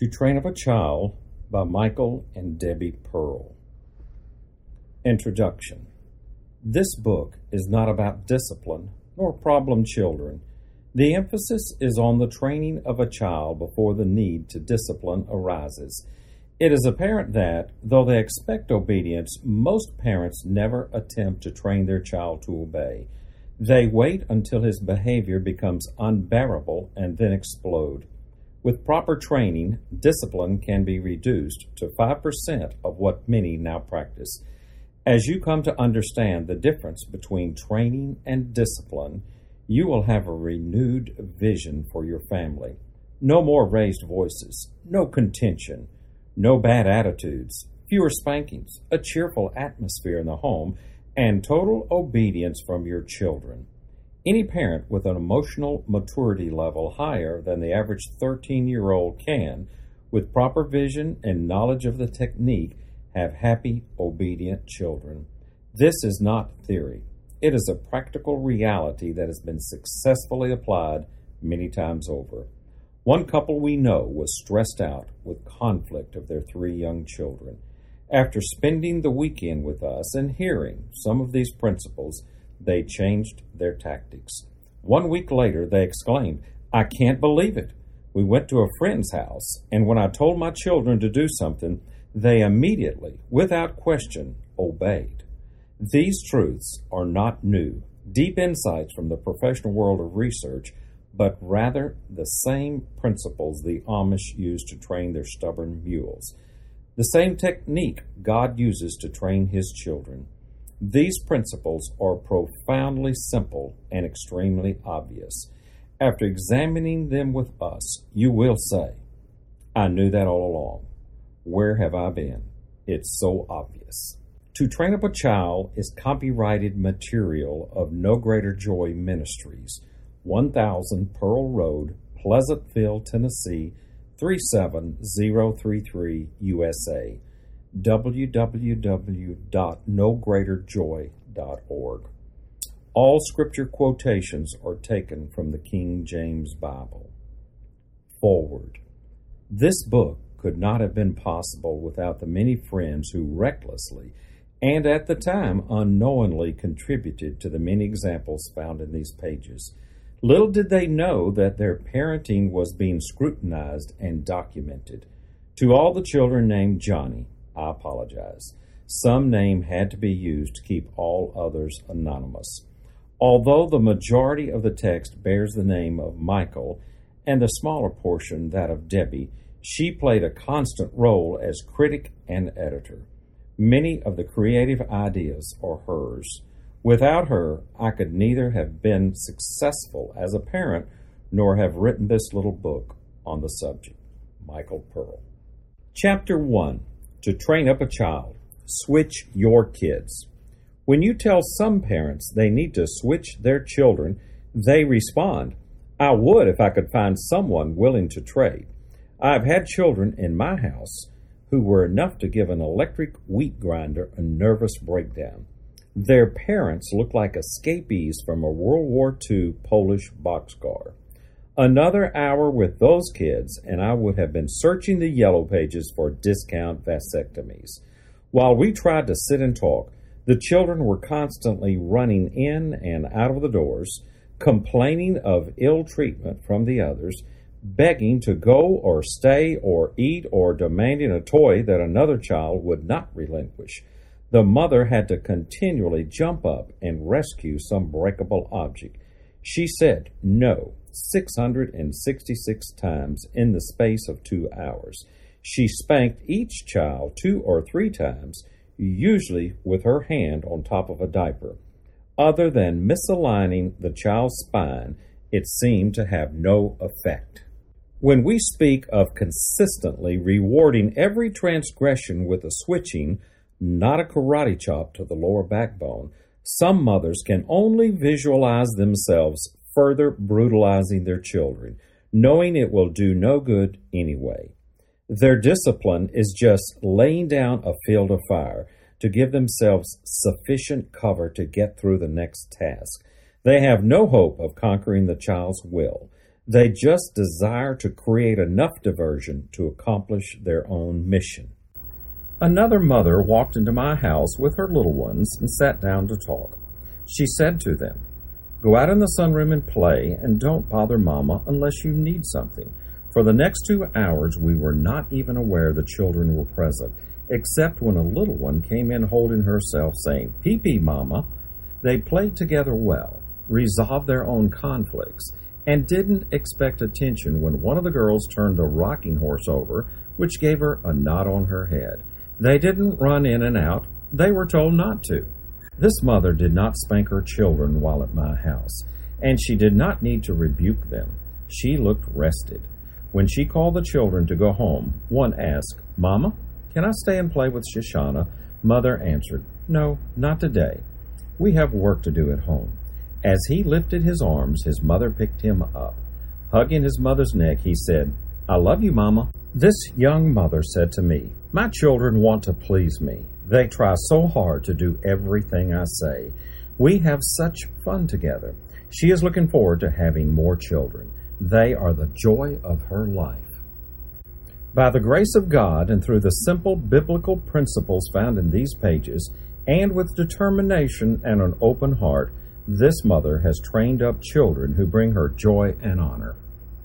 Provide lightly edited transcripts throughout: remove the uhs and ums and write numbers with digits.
To Train Up a Child by Michael and Debbie Pearl. Introduction. This book is not about discipline nor problem children. The emphasis is on the training of a child before the need to discipline arises. It is apparent that, though they expect obedience, most parents never attempt to train their child to obey. They wait until his behavior becomes unbearable and then explode. With proper training, discipline can be reduced to 5% of what many now practice. As you come to understand the difference between training and discipline, you will have a renewed vision for your family. No more raised voices, no contention, no bad attitudes, fewer spankings, a cheerful atmosphere in the home, and total obedience from your children. Any parent with an emotional maturity level higher than the average 13-year-old can, with proper vision and knowledge of the technique, have happy, obedient children. This is not theory. It is a practical reality that has been successfully applied many times over. One couple we know was stressed out with conflict of their 3 young children. After spending the weekend with us and hearing some of these principles, they changed their tactics. 1 week later, they exclaimed, "I can't believe it. We went to a friend's house, and when I told my children to do something, they immediately, without question, obeyed." These truths are not new, deep insights from the professional world of research, but rather the same principles the Amish used to train their stubborn mules. The same technique God uses to train His children. These principles are profoundly simple and extremely obvious. After examining them with us, you will say, "I knew that all along. Where have I been? It's so obvious." To Train Up a Child is copyrighted material of No Greater Joy Ministries, 1000 Pearl Road, Pleasantville, Tennessee, 37033, USA. www.nogreaterjoy.org. All scripture quotations are taken from the King James Bible. Forward. This book could not have been possible without the many friends who recklessly and at the time unknowingly contributed to the many examples found in these pages. Little did they know that their parenting was being scrutinized and documented. To all the children named Johnny, I apologize. Some name had to be used to keep all others anonymous. Although the majority of the text bears the name of Michael and the smaller portion that of Debbie, she played a constant role as critic and editor. Many of the creative ideas are hers. Without her, I could neither have been successful as a parent nor have written this little book on the subject. Michael Pearl. Chapter 1. To Train Up a Child. Switch your kids. When you tell some parents they need to switch their children, they respond, "I would if I could find someone willing to trade." I've had children in my house who were enough to give an electric wheat grinder a nervous breakdown. Their parents looked like escapees from a World War II Polish boxcar. Another hour with those kids, and I would have been searching the yellow pages for discount vasectomies. While we tried to sit and talk, the children were constantly running in and out of the doors, complaining of ill treatment from the others, begging to go or stay or eat or demanding a toy that another child would not relinquish. The mother had to continually jump up and rescue some breakable object. She said no 666 times in the space of 2 hours. She spanked each child 2 or 3 times, usually with her hand on top of a diaper. Other than misaligning the child's spine, it seemed to have no effect. When we speak of consistently rewarding every transgression with a switching, not a karate chop to the lower backbone, some mothers can only visualize themselves further brutalizing their children, knowing it will do no good anyway. Their discipline is just laying down a field of fire to give themselves sufficient cover to get through the next task. They have no hope of conquering the child's will. They just desire to create enough diversion to accomplish their own mission. Another mother walked into my house with her little ones and sat down to talk. She said to them, "Go out in the sunroom and play, and don't bother Mama unless you need something." For the next 2 hours, we were not even aware the children were present, except when a little one came in holding herself, saying, "Pee-pee, Mama." They played together well, resolved their own conflicts, and didn't expect attention when one of the girls turned the rocking horse over, which gave her a knot on her head. They didn't run in and out. They were told not to. This mother did not spank her children while at my house, and she did not need to rebuke them. She looked rested. When she called the children to go home, one asked, "Mama, can I stay and play with Shoshana?" Mother answered, "No, not today. We have work to do at home." As he lifted his arms, his mother picked him up. Hugging his mother's neck, he said, "I love you, Mama." This young mother said to me, "My children want to please me. They try so hard to do everything I say. We have such fun together." She is looking forward to having more children. They are the joy of her life. By the grace of God and through the simple biblical principles found in these pages, and with determination and an open heart, this mother has trained up children who bring her joy and honor.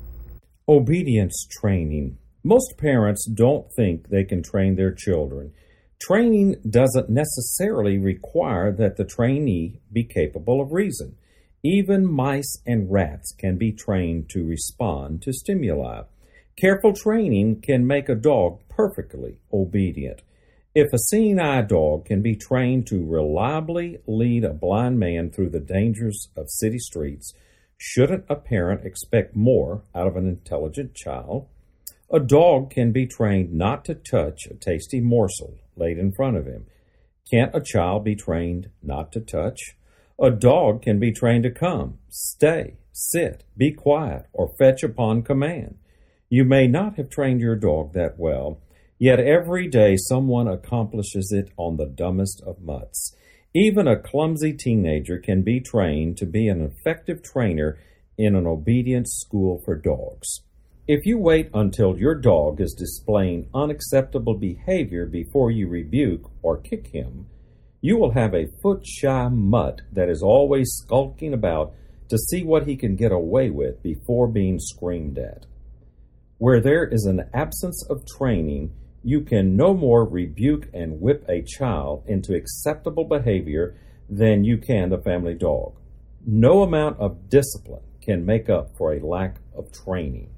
Obedience training. Most parents don't think they can train their children. Training doesn't necessarily require that the trainee be capable of reason. Even mice and rats can be trained to respond to stimuli. Careful training can make a dog perfectly obedient. If a seeing-eye dog can be trained to reliably lead a blind man through the dangers of city streets, shouldn't a parent expect more out of an intelligent child? A dog can be trained not to touch a tasty morsel laid in front of him. Can't a child be trained not to touch? A dog can be trained to come, stay, sit, be quiet, or fetch upon command. You may not have trained your dog that well, yet every day someone accomplishes it on the dumbest of mutts. Even a clumsy teenager can be trained to be an effective trainer in an obedience school for dogs. If you wait until your dog is displaying unacceptable behavior before you rebuke or kick him, you will have a foot-shy mutt that is always skulking about to see what he can get away with before being screamed at. Where there is an absence of training, you can no more rebuke and whip a child into acceptable behavior than you can the family dog. No amount of discipline can make up for a lack of training.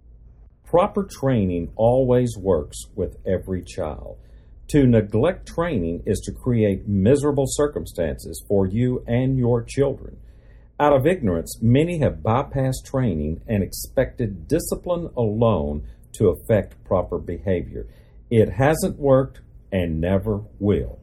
Proper training always works with every child. To neglect training is to create miserable circumstances for you and your children. Out of ignorance, many have bypassed training and expected discipline alone to affect proper behavior. It hasn't worked and never will.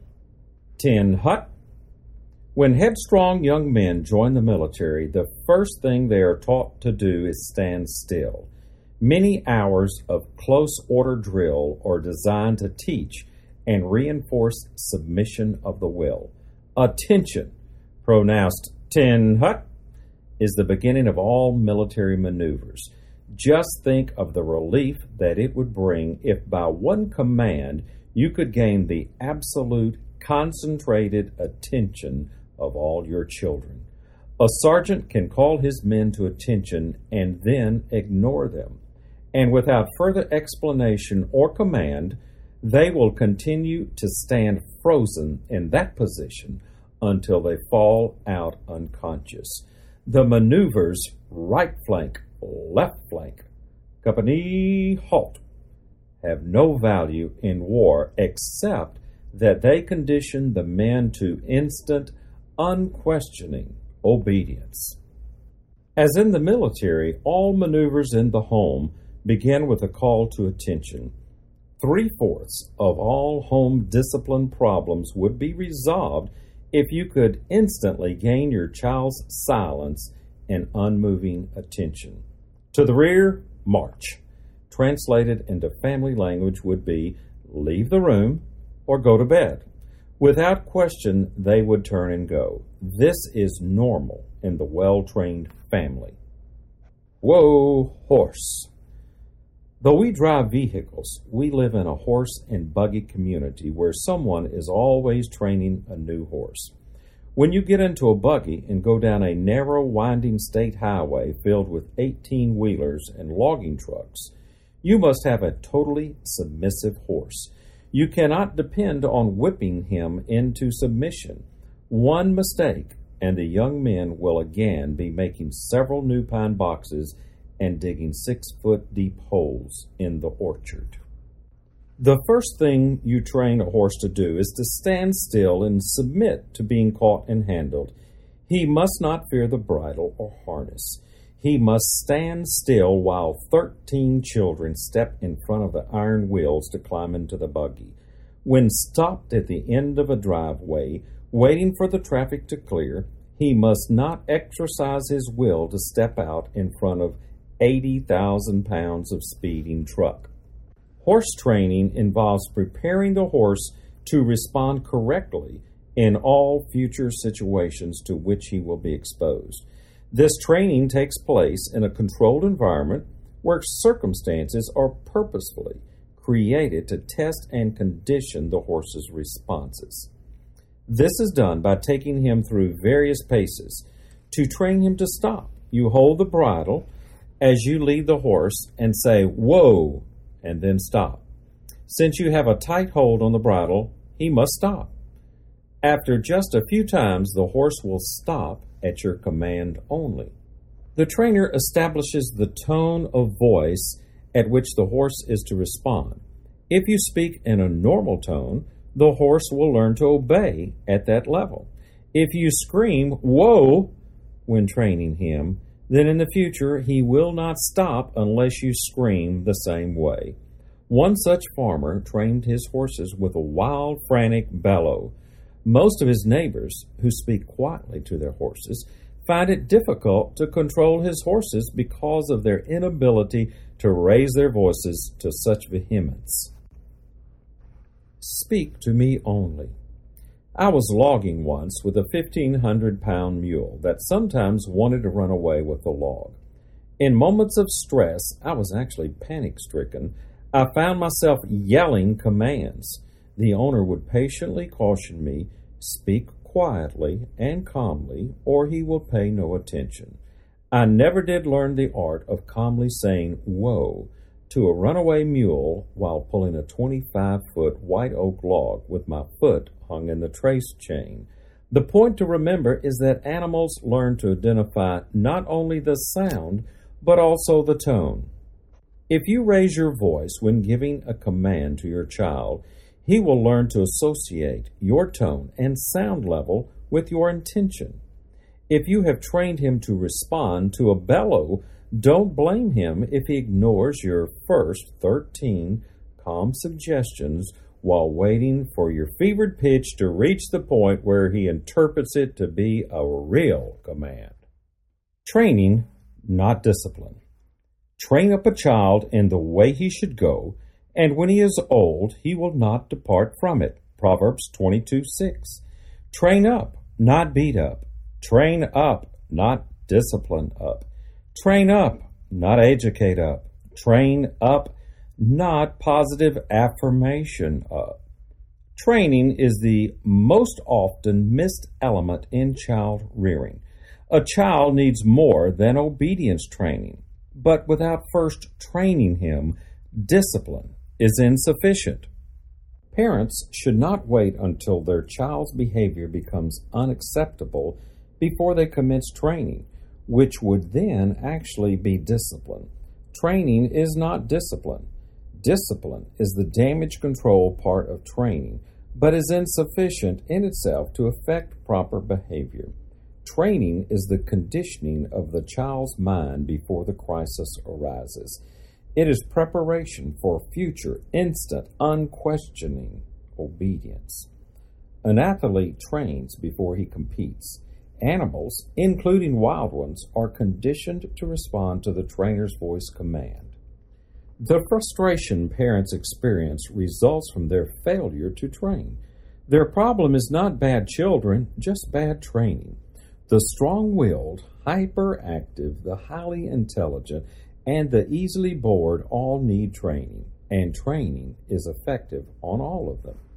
10 Hut. When headstrong young men join the military, the first thing they are taught to do is stand still. Many hours of close order drill are designed to teach and reinforce submission of the will. Attention, pronounced 10 Hut, is the beginning of all military maneuvers. Just think of the relief that it would bring if by one command you could gain the absolute concentrated attention of all your children. A sergeant can call his men to attention and then ignore them. And without further explanation or command, they will continue to stand frozen in that position until they fall out unconscious. The maneuvers right flank, left flank, company halt have no value in war except that they condition the men to instant, unquestioning obedience. As in the military, all maneuvers in the home begin with a call to attention. 3/4 of all home discipline problems would be resolved if you could instantly gain your child's silence and unmoving attention. To the rear, march. Translated into family language would be leave the room or go to bed. Without question, they would turn and go. This is normal in the well-trained family. Whoa, horse. Though we drive vehicles, we live in a horse and buggy community where someone is always training a new horse. When you get into a buggy and go down a narrow, winding state highway filled with 18-wheelers and logging trucks, you must have a totally submissive horse. You cannot depend on whipping him into submission. One mistake, and the young men will again be making several new pine boxes and digging 6-foot-deep holes in the orchard. The first thing you train a horse to do is to stand still and submit to being caught and handled. He must not fear the bridle or harness. He must stand still while 13 children step in front of the iron wheels to climb into the buggy. When stopped at the end of a driveway, waiting for the traffic to clear, he must not exercise his will to step out in front of 80,000 pounds of speeding truck. Horse training involves preparing the horse to respond correctly in all future situations to which he will be exposed. This training takes place in a controlled environment where circumstances are purposefully created to test and condition the horse's responses. This is done by taking him through various paces. To train him to stop, you hold the bridle as you lead the horse and say, "Whoa," and then stop. Since you have a tight hold on the bridle, he must stop. After just a few times, the horse will stop at your command only. The trainer establishes the tone of voice at which the horse is to respond. If you speak in a normal tone, the horse will learn to obey at that level. If you scream, "Whoa," when training him, then in the future he will not stop unless you scream the same way. One such farmer trained his horses with a wild, frantic bellow. Most of his neighbors, who speak quietly to their horses, find it difficult to control his horses because of their inability to raise their voices to such vehemence. Speak to me only. I was logging once with a 1,500-pound mule that sometimes wanted to run away with the log. In moments of stress, I was actually panic-stricken. I found myself yelling commands. The owner would patiently caution me, "Speak quietly and calmly, or he will pay no attention." I never did learn the art of calmly saying "whoa" to a runaway mule while pulling a 25-foot white oak log with my foot hung in the trace chain. The point to remember is that animals learn to identify not only the sound, but also the tone. If you raise your voice when giving a command to your child, he will learn to associate your tone and sound level with your intention. If you have trained him to respond to a bellow, don't blame him if he ignores your first 13 calm suggestions while waiting for your fevered pitch to reach the point where he interprets it to be a real command. Training, not discipline. Train up a child in the way he should go, and when he is old, he will not depart from it. Proverbs 22:6. Train up, not beat up. Train up, not discipline up. Train up, not educate up. Train up, not positive affirmation up. Training is the most often missed element in child rearing. A child needs more than obedience training, but without first training him, discipline is insufficient. Parents should not wait until their child's behavior becomes unacceptable before they commence training, which would then actually be discipline. Training is not discipline. Discipline is the damage control part of training, but is insufficient in itself to affect proper behavior. Training is the conditioning of the child's mind before the crisis arises. It is preparation for future, instant, unquestioning obedience. An athlete trains before he competes. Animals, including wild ones, are conditioned to respond to the trainer's voice command. The frustration parents experience results from their failure to train. Their problem is not bad children, just bad training. The strong-willed, hyperactive, the highly intelligent, and the easily bored all need training, and training is effective on all of them.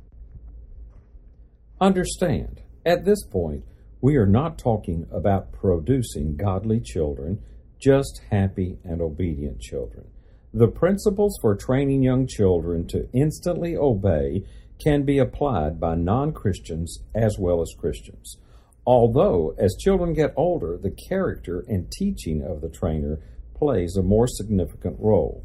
Understand, at this point, we are not talking about producing godly children, just happy and obedient children. The principles for training young children to instantly obey can be applied by non-Christians as well as Christians. Although, as children get older, the character and teaching of the trainer plays a more significant role.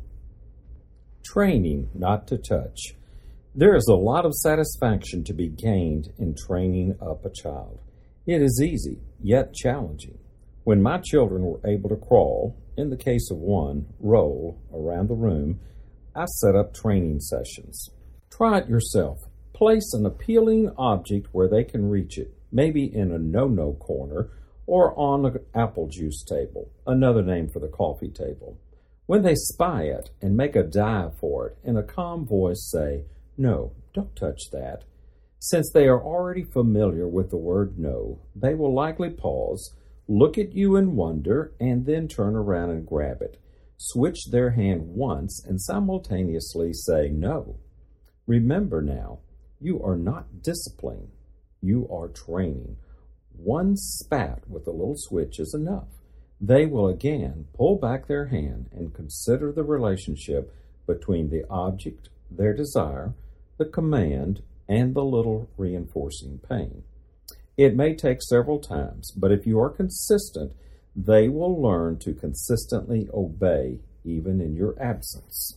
Training not to touch. There is a lot of satisfaction to be gained in training up a child. It is easy, yet challenging. When my children were able to crawl, in the case of one, roll around the room, I set up training sessions. Try it yourself. Place an appealing object where they can reach it, maybe in a no-no corner or on an apple juice table, another name for the coffee table. When they spy it and make a dive for it, in a calm voice say, "No, don't touch that." Since they are already familiar with the word no, they will likely pause, look at you in wonder, and then turn around and grab it. Switch their hand once and simultaneously say no. Remember now, you are not disciplining, you are training. One spat with a little switch is enough. They will again pull back their hand and consider the relationship between the object, their desire, the command, and the little reinforcing pain. It may take several times, but if you are consistent, they will learn to consistently obey even in your absence.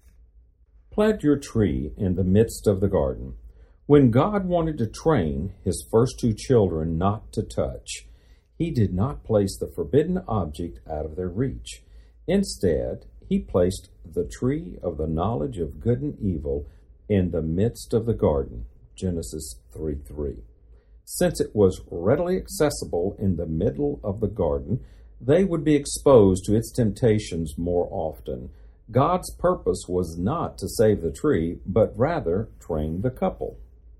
Plant your tree in the midst of the garden. When God wanted to train his first two children not to touch, he did not place the forbidden object out of their reach. Instead, he placed the tree of the knowledge of good and evil in the midst of the garden, Genesis 3:3. Since it was readily accessible in the middle of the garden, they would be exposed to its temptations more often. God's purpose was not to save the tree, but rather train the couple.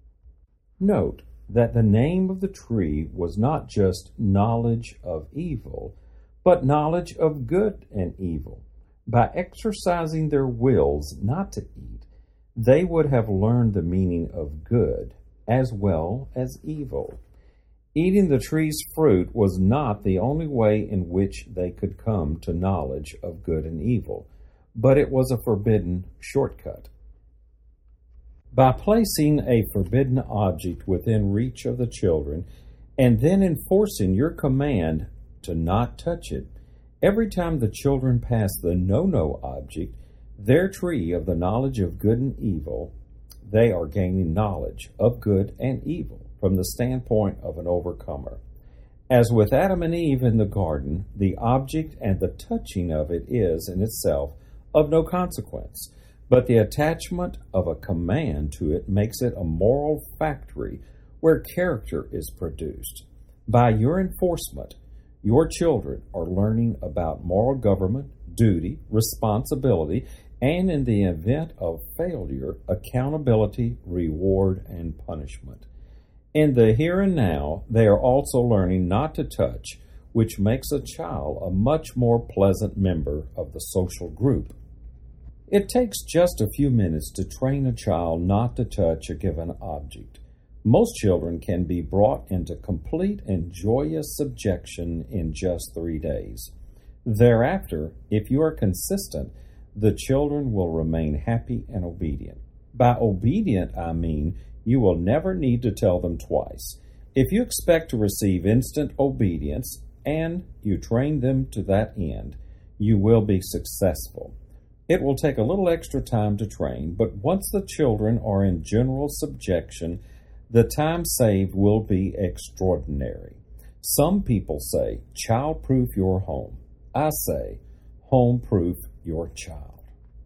Note that the name of the tree was not just knowledge of evil, but knowledge of good and evil. By exercising their wills not to eat, they would have learned the meaning of good as well as evil. Eating the tree's fruit was not the only way in which they could come to knowledge of good and evil, but it was a forbidden shortcut. By placing a forbidden object within reach of the children and then enforcing your command to not touch it, every time the children pass the no-no object, their tree of the knowledge of good and evil, they are gaining knowledge of good and evil from the standpoint of an overcomer. As with Adam and Eve in the garden, the object and the touching of it is, in itself, of no consequence, but the attachment of a command to it makes it a moral factory where character is produced. By your enforcement, your children are learning about moral government, duty, responsibility, and in the event of failure, accountability, reward, and punishment. In the here and now, they are also learning not to touch, which makes a child a much more pleasant member of the social group. It takes just a few minutes to train a child not to touch a given object. Most children can be brought into complete and joyous subjection in just 3 days. Thereafter, if you are consistent, the children will remain happy and obedient. By obedient, I mean you will never need to tell them twice. If you expect to receive instant obedience and you train them to that end, you will be successful. It will take a little extra time to train, but once the children are in general subjection, the time saved will be extraordinary. Some people say, child-proof your home. I say, home-proof your child.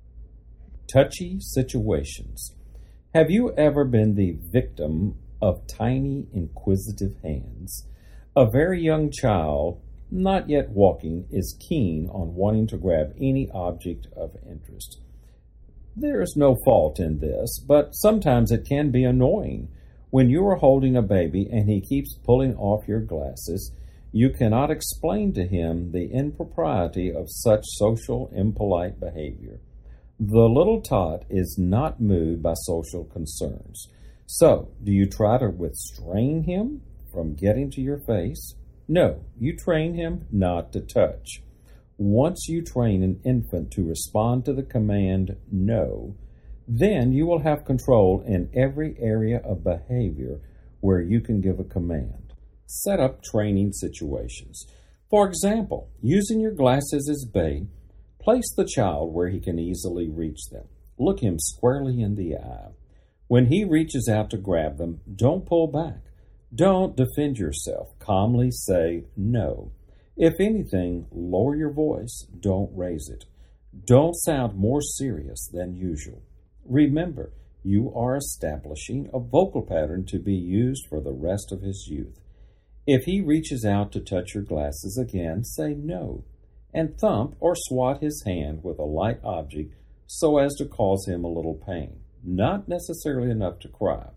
Touchy situations. Have you ever been the victim of tiny, inquisitive hands? A very young child, not yet walking, is keen on wanting to grab any object of interest. There is no fault in this, but sometimes it can be annoying. When you are holding a baby and he keeps pulling off your glasses, You cannot explain to him the impropriety of such social impolite behavior. The little tot is not moved by social concerns. So, do you try to restrain him from getting to your face? No, you train him not to touch. Once you train an infant to respond to the command no, then you will have control in every area of behavior where you can give a command. Set up training situations. For example, using your glasses as bait, place the child where he can easily reach them. Look him squarely in the eye. When he reaches out to grab them, don't pull back. Don't defend yourself. Calmly say no. If anything, lower your voice. Don't raise it. Don't sound more serious than usual. Remember, you are establishing a vocal pattern to be used for the rest of his youth. If he reaches out to touch your glasses again, say no, and thump or swat his hand with a light object so as to cause him a little pain, not necessarily enough to cry.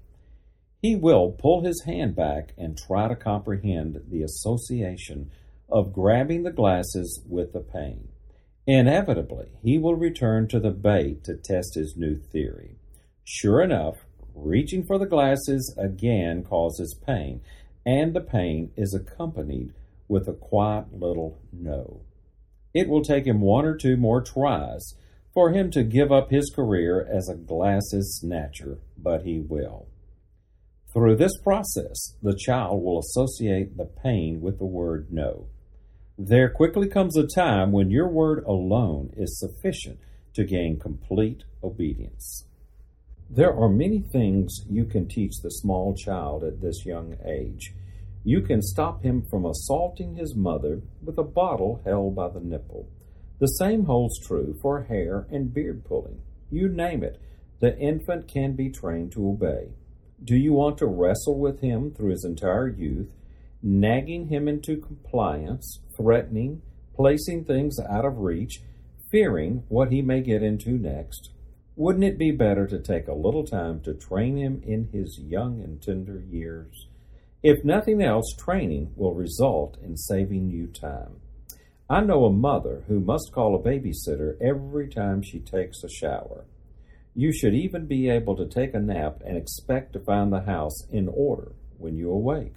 He will pull his hand back and try to comprehend the association of grabbing the glasses with the pain. Inevitably, he will return to the bait to test his new theory. Sure enough, reaching for the glasses again causes pain, and the pain is accompanied with a quiet little no. It will take him 1 or 2 more tries for him to give up his career as a glasses snatcher, but he will. Through this process, the child will associate the pain with the word no. There quickly comes a time when your word alone is sufficient to gain complete obedience. There are many things you can teach the small child at this young age. You can stop him from assaulting his mother with a bottle held by the nipple. The same holds true for hair and beard pulling. You name it, the infant can be trained to obey. Do you want to wrestle with him through his entire youth, nagging him into compliance, threatening, placing things out of reach, fearing what he may get into next? Wouldn't it be better to take a little time to train him in his young and tender years? If nothing else, training will result in saving you time. I know a mother who must call a babysitter every time she takes a shower. You should even be able to take a nap and expect to find the house in order when you awake.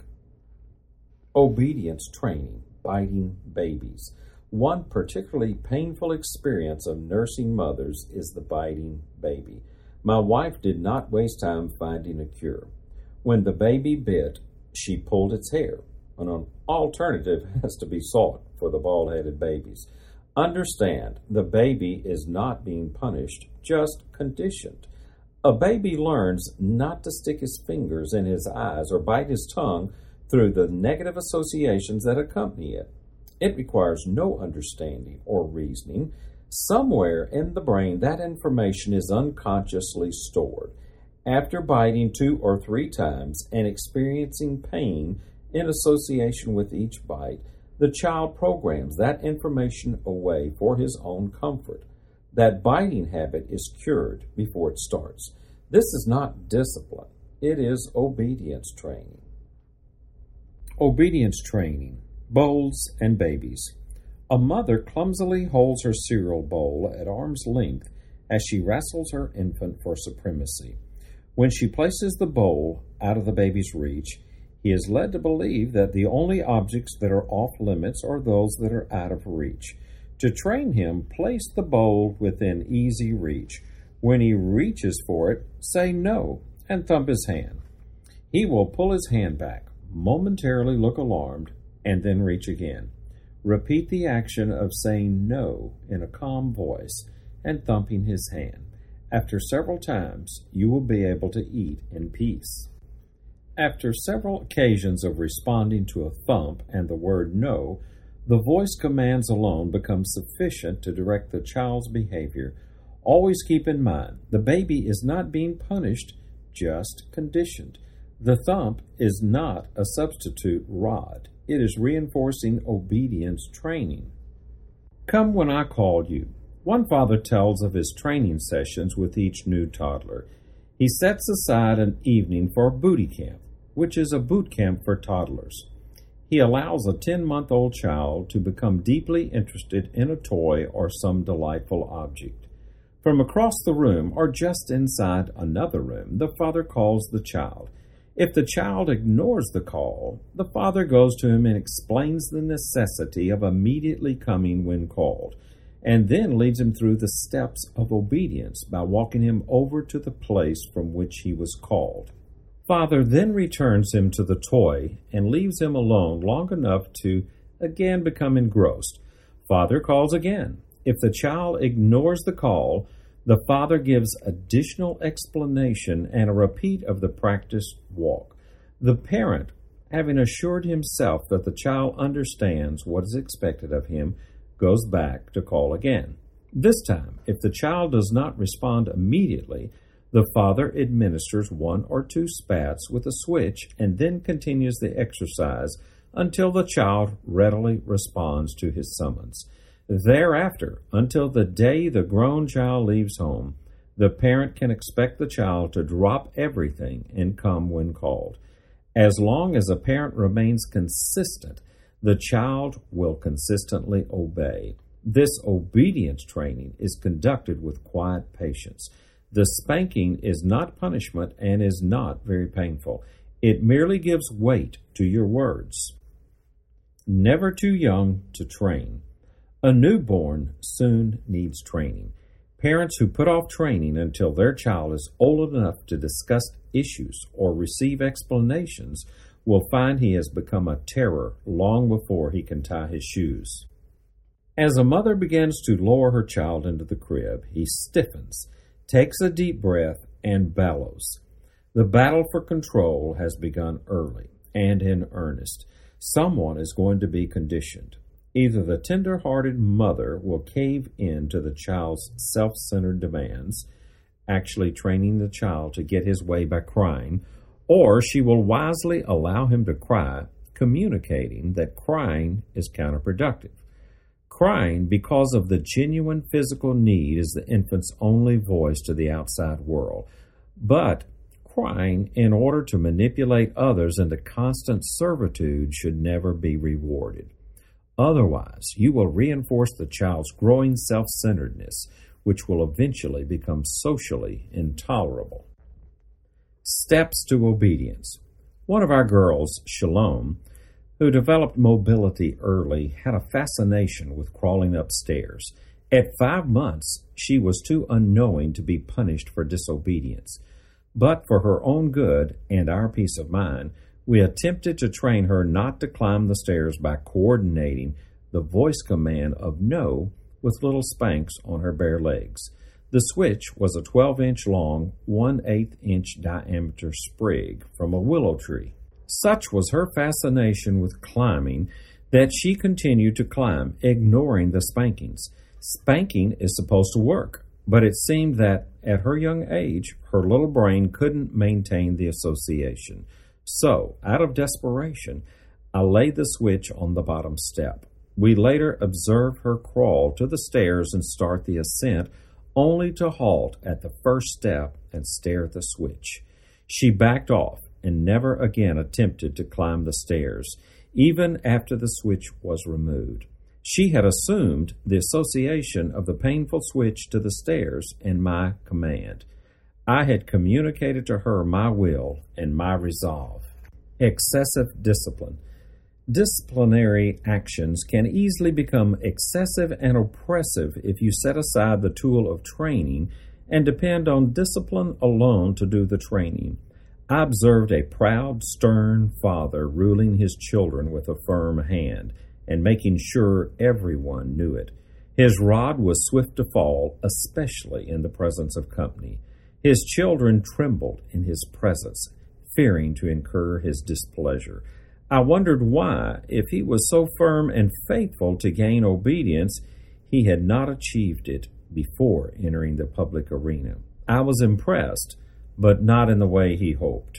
Obedience training, biting babies. One particularly painful experience of nursing mothers is the biting baby. My wife did not waste time finding a cure. When the baby bit, she pulled its hair. An alternative has to be sought for the bald-headed babies. Understand, the baby is not being punished, just conditioned. A baby learns not to stick his fingers in his eyes or bite his tongue through the negative associations that accompany it. It requires no understanding or reasoning. Somewhere in the brain, that information is unconsciously stored. After biting 2 or 3 times and experiencing pain in association with each bite, the child programs that information away for his own comfort. That biting habit is cured before it starts. This is not discipline. It is obedience training. Obedience training. Bowls and babies. A mother clumsily holds her cereal bowl at arm's length as she wrestles her infant for supremacy. When she places the bowl out of the baby's reach, he is led to believe that the only objects that are off limits are those that are out of reach. To train him, place the bowl within easy reach. When he reaches for it, say no and thump his hand. He will pull his hand back, momentarily look alarmed, and then reach again. Repeat the action of saying no in a calm voice and thumping his hand. After several times, you will be able to eat in peace. After several occasions of responding to a thump and the word no, the voice commands alone become sufficient to direct the child's behavior. Always keep in mind, the baby is not being punished, just conditioned. The thump is not a substitute rod. It is reinforcing obedience training. Come when I called you. One father tells of his training sessions with each new toddler. He sets aside an evening for booty camp, which is a boot camp for toddlers. He allows a 10-month-old child to become deeply interested in a toy or some delightful object. From across the room or just inside another room, the father calls the child. If the child ignores the call, the father goes to him and explains the necessity of immediately coming when called, and then leads him through the steps of obedience by walking him over to the place from which he was called. Father then returns him to the toy and leaves him alone long enough to again become engrossed. Father calls again. If the child ignores the call, the father gives additional explanation and a repeat of the practiced walk. The parent, having assured himself that the child understands what is expected of him, goes back to call again. This time, if the child does not respond immediately, the father administers 1 or 2 spats with a switch and then continues the exercise until the child readily responds to his summons. Thereafter, until the day the grown child leaves home, the parent can expect the child to drop everything and come when called. As long as a parent remains consistent, the child will consistently obey. This obedience training is conducted with quiet patience. The spanking is not punishment and is not very painful. It merely gives weight to your words. Never too young to train. A newborn soon needs training. Parents who put off training until their child is old enough to discuss issues or receive explanations will find he has become a terror long before he can tie his shoes. As a mother begins to lower her child into the crib, he stiffens, takes a deep breath, and bellows. The battle for control has begun early and in earnest. Someone is going to be conditioned. Either the tender-hearted mother will cave in to the child's self-centered demands, actually training the child to get his way by crying, or she will wisely allow him to cry, communicating that crying is counterproductive. Crying because of the genuine physical need is the infant's only voice to the outside world. But crying in order to manipulate others into constant servitude should never be rewarded. Otherwise, you will reinforce the child's growing self-centeredness, which will eventually become socially intolerable. Steps to obedience. One of our girls, Shalom, who developed mobility early, had a fascination with crawling upstairs. At 5 months, she was too unknowing to be punished for disobedience. But for her own good and our peace of mind, we attempted to train her not to climb the stairs by coordinating the voice command of no with little spanks on her bare legs. The switch was a 12-inch long, 1/8-inch diameter sprig from a willow tree. Such was her fascination with climbing that she continued to climb, ignoring the spankings. Spanking is supposed to work, but it seemed that at her young age, her little brain couldn't maintain the association. So, out of desperation, I laid the switch on the bottom step. We later observed her crawl to the stairs and start the ascent, only to halt at the first step and stare at the switch. She backed off and never again attempted to climb the stairs, even after the switch was removed. She had assumed the association of the painful switch to the stairs and my command. I had communicated to her my will and my resolve. Excessive discipline. Disciplinary actions can easily become excessive and oppressive if you set aside the tool of training and depend on discipline alone to do the training. I observed a proud, stern father ruling his children with a firm hand and making sure everyone knew it. His rod was swift to fall, especially in the presence of company. His children trembled in his presence, fearing to incur his displeasure. I wondered why, if he was so firm and faithful to gain obedience, he had not achieved it before entering the public arena. I was impressed, but not in the way he hoped.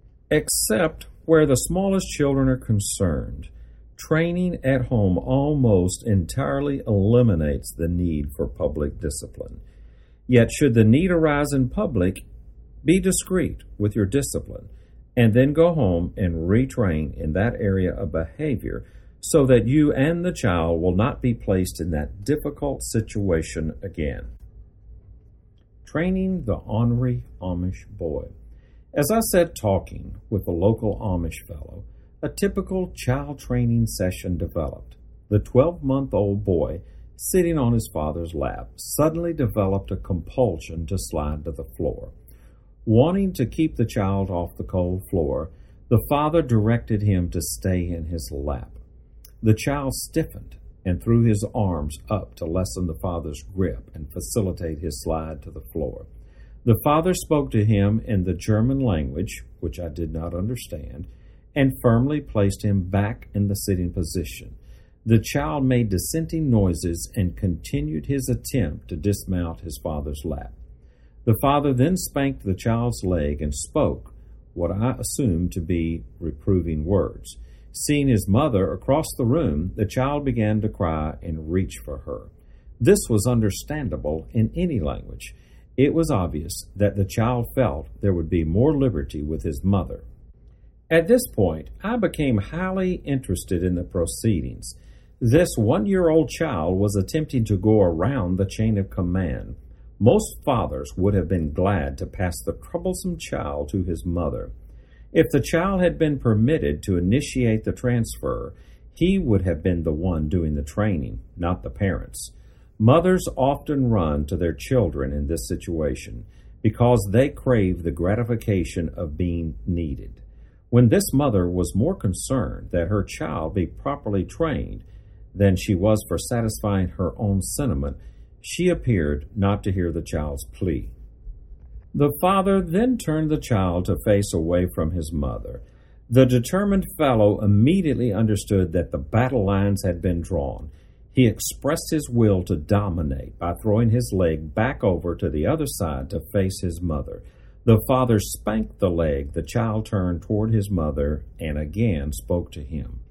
Except where the smallest children are concerned, training at home almost entirely eliminates the need for public discipline. Yet should the need arise in public, be discreet with your discipline and then go home and retrain in that area of behavior so that you and the child will not be placed in that difficult situation again. Training the ornery Amish boy. As I sat talking with the local Amish fellow, a typical child training session developed. The 12-month-old boy, sitting on his father's lap, suddenly developed a compulsion to slide to the floor. Wanting to keep the child off the cold floor, the father directed him to stay in his lap. The child stiffened and threw his arms up to lessen the father's grip and facilitate his slide to the floor. The father spoke to him in the German language, which I did not understand, and firmly placed him back in the sitting position. The child made dissenting noises and continued his attempt to dismount his father's lap. The father then spanked the child's leg and spoke what I assumed to be reproving words. Seeing his mother across the room, the child began to cry and reach for her. This was understandable in any language. It was obvious that the child felt there would be more liberty with his mother. At this point, I became highly interested in the proceedings. This 1-year-old child was attempting to go around the chain of command. Most fathers would have been glad to pass the troublesome child to his mother. If the child had been permitted to initiate the transfer, he would have been the one doing the training, not the parents. Mothers often run to their children in this situation because they crave the gratification of being needed. When this mother was more concerned that her child be properly trained than she was for satisfying her own sentiment, she appeared not to hear the child's plea. The father then turned the child to face away from his mother. The determined fellow immediately understood that the battle lines had been drawn. He expressed his will to dominate by throwing his leg back over to the other side to face his mother. The father spanked the leg the child turned toward his mother and again spoke to him.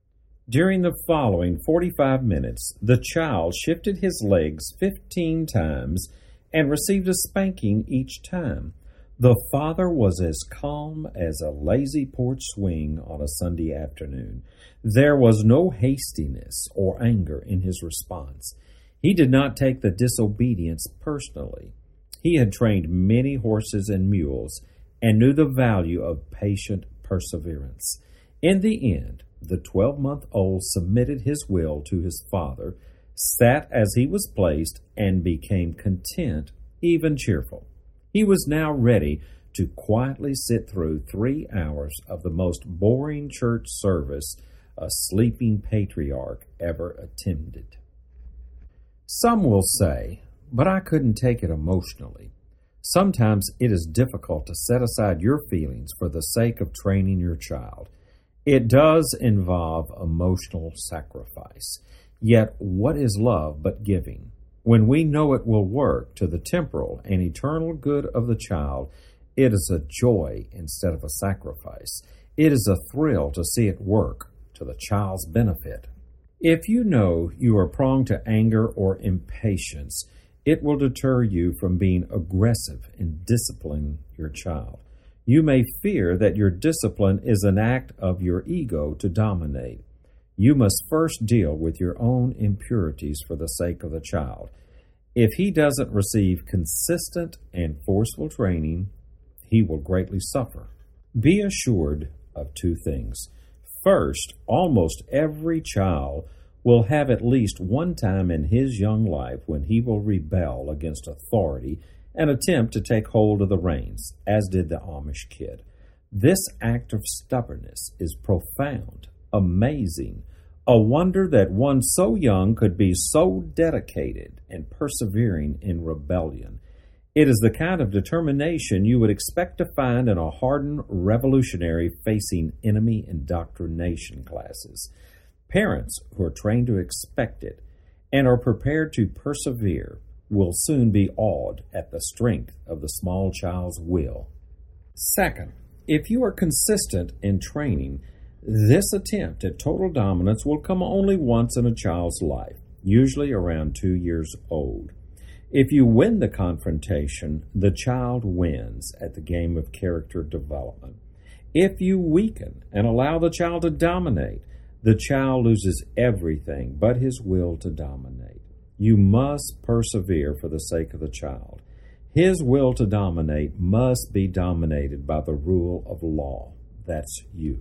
During the following 45 minutes, the child shifted his legs 15 times and received a spanking each time. The father was as calm as a lazy porch swing on a Sunday afternoon. There was no hastiness or anger in his response. He did not take the disobedience personally. He had trained many horses and mules and knew the value of patient perseverance. In the end, the 12-month-old submitted his will to his father, sat as he was placed, and became content, even cheerful. He was now ready to quietly sit through 3 hours of the most boring church service a sleeping patriarch ever attended. Some will say, but I couldn't take it emotionally. Sometimes it is difficult to set aside your feelings for the sake of training your child. It does involve emotional sacrifice. Yet what is love but giving? When we know it will work to the temporal and eternal good of the child, it is a joy instead of a sacrifice. It is a thrill to see it work to the child's benefit. If you know you are prone to anger or impatience, it will deter you from being aggressive in disciplining your child. You may fear that your discipline is an act of your ego to dominate. You must first deal with your own impurities for the sake of the child. If he doesn't receive consistent and forceful training, he will greatly suffer. Be assured of 2 things. First, almost every child will have at least one time in his young life when he will rebel against authority and attempt to take hold of the reins, as did the Amish kid. This act of stubbornness is profound, amazing, a wonder that one so young could be so dedicated and persevering in rebellion. It is the kind of determination you would expect to find in a hardened revolutionary facing enemy indoctrination classes. Parents who are trained to expect it and are prepared to persevere will soon be awed at the strength of the small child's will. Second, if you are consistent in training, this attempt at total dominance will come only once in a child's life, usually around 2 years old. If you win the confrontation, the child wins at the game of character development. If you weaken and allow the child to dominate, the child loses everything but his will to dominate. You must persevere for the sake of the child. His will to dominate must be dominated by the rule of law. That's you.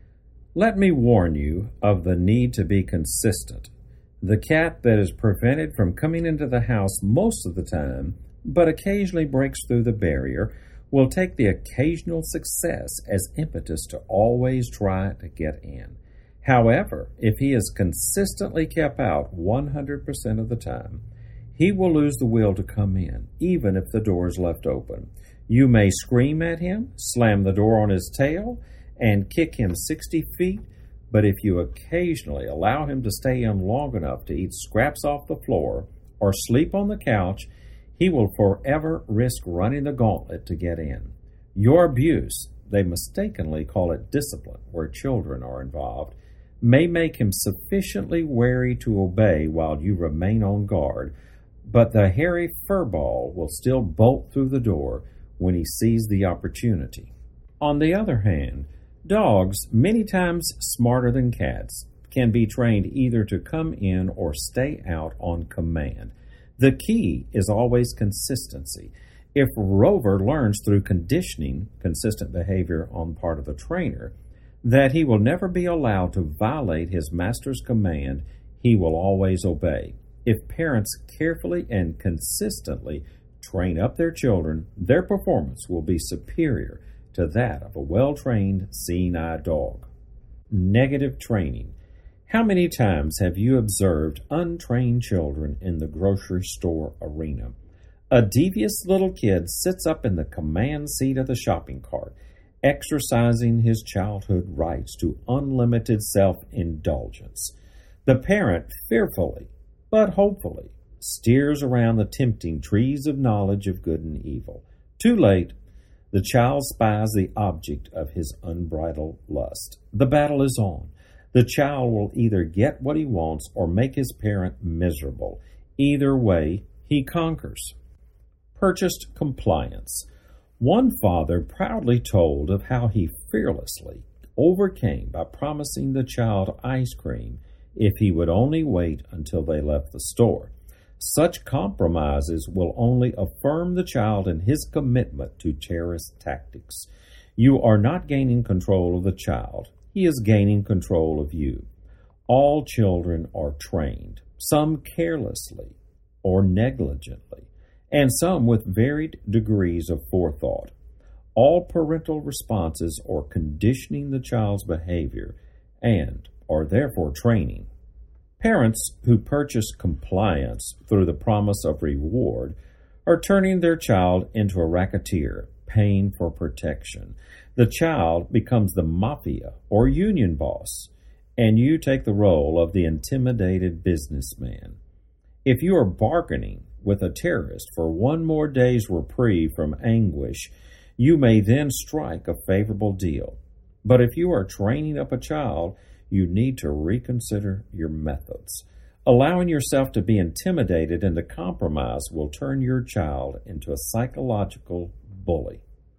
Let me warn you of the need to be consistent. The cat that is prevented from coming into the house most of the time, but occasionally breaks through the barrier, will take the occasional success as impetus to always try to get in. However, if he is consistently kept out 100% of the time, he will lose the will to come in, even if the door is left open. You may scream at him, slam the door on his tail, and kick him 60 feet, but if you occasionally allow him to stay in long enough to eat scraps off the floor or sleep on the couch, he will forever risk running the gauntlet to get in. Your abuse, they mistakenly call it discipline where children are involved, may make him sufficiently wary to obey while you remain on guard, but the hairy furball will still bolt through the door when he sees the opportunity. On the other hand, dogs, many times smarter than cats, can be trained either to come in or stay out on command. The key is always consistency. If Rover learns through conditioning, consistent behavior on part of the trainer, that he will never be allowed to violate his master's command, he will always obey. If parents carefully and consistently train up their children, their performance will be superior to that of a well-trained, seeing-eye dog. Negative training. How many times have you observed untrained children in the grocery store arena? A devious little kid sits up in the command seat of the shopping cart, exercising his childhood rights to unlimited self-indulgence. The parent fearfully, but hopefully, steers around the tempting trees of knowledge of good and evil. Too late, the child spies the object of his unbridled lust. The battle is on. The child will either get what he wants or make his parent miserable. Either way, he conquers. Purchased compliance. One father proudly told of how he fearlessly overcame by promising the child ice cream if he would only wait until they left the store. Such compromises will only affirm the child in his commitment to terrorist tactics. You are not gaining control of the child. He is gaining control of you. All children are trained, some carelessly or negligently, and some with varied degrees of forethought. All parental responses are conditioning the child's behavior and are therefore training. Parents who purchase compliance through the promise of reward are turning their child into a racketeer, paying for protection. The child becomes the mafia or union boss, and you take the role of the intimidated businessman. If you are bargaining with a terrorist for one more day's reprieve from anguish, you may then strike a favorable deal. But if you are training up a child, you need to reconsider your methods. Allowing yourself to be intimidated into compromise will turn your child into a psychological bully.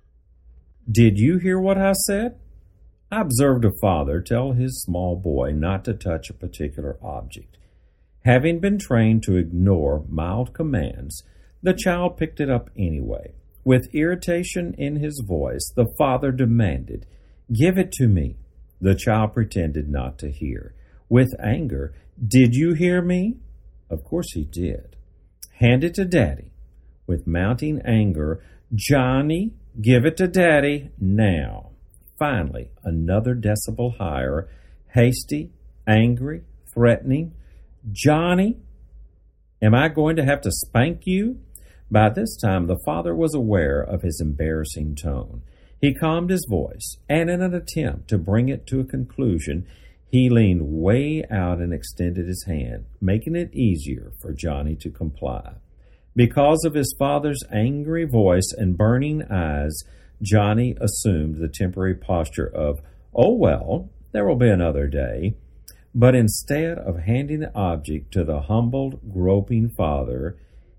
Did you hear what I said? I observed a father tell his small boy not to touch a particular object. Having been trained to ignore mild commands, the child picked it up anyway. With irritation in his voice, the father demanded, "Give it to me." The child pretended not to hear. With anger, "Did you hear me?" Of course he did. "Hand it to Daddy." With mounting anger, "Johnny, give it to Daddy now." Finally, another decibel higher, hasty, angry, threatening, "Johnny, am I going to have to spank you?" By this time, the father was aware of his embarrassing tone. He calmed his voice, and in an attempt to bring it to a conclusion, he leaned way out and extended his hand, making it easier for Johnny to comply. Because of his father's angry voice and burning eyes, Johnny assumed the temporary posture of, "Oh well, there will be another day." But instead of handing the object to the humbled, groping father,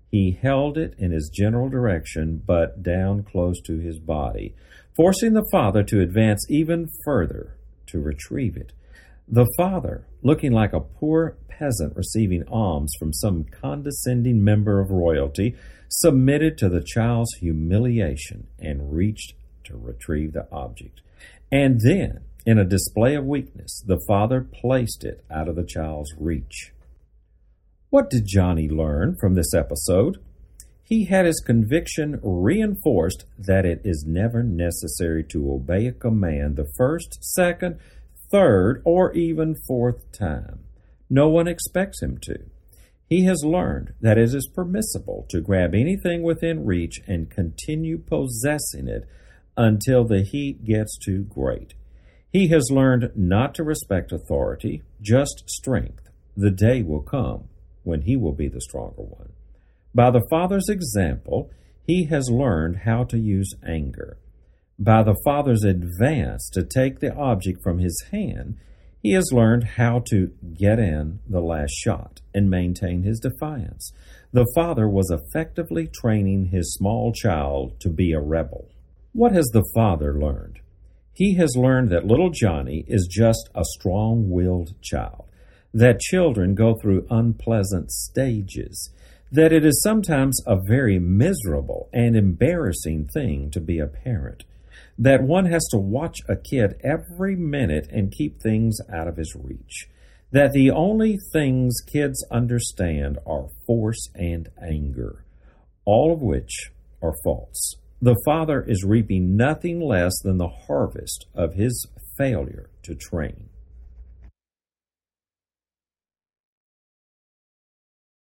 He held it in his general direction, but down close to his body, forcing the father to advance even further to retrieve it. The father, looking like a poor peasant receiving alms from some condescending member of royalty, submitted to the child's humiliation and reached to retrieve the object. And then, in a display of weakness, the father placed it out of the child's reach. What did Johnny learn from this episode? He had his conviction reinforced that it is never necessary to obey a command the first, second, third, or even fourth time. No one expects him to. He has learned that it is permissible to grab anything within reach and continue possessing it until the heat gets too great. He has learned not to respect authority, just strength. The day will come when he will be the stronger one. By the father's example, he has learned how to use anger. By the father's advance to take the object from his hand, he has learned how to get in the last shot and maintain his defiance. The father was effectively training his small child to be a rebel. What has the father learned? He has learned that little Johnny is just a strong-willed child, that children go through unpleasant stages, that it is sometimes a very miserable and embarrassing thing to be a parent, that one has to watch a kid every minute and keep things out of his reach, that the only things kids understand are force and anger, all of which are false. The father is reaping nothing less than the harvest of his failure to train.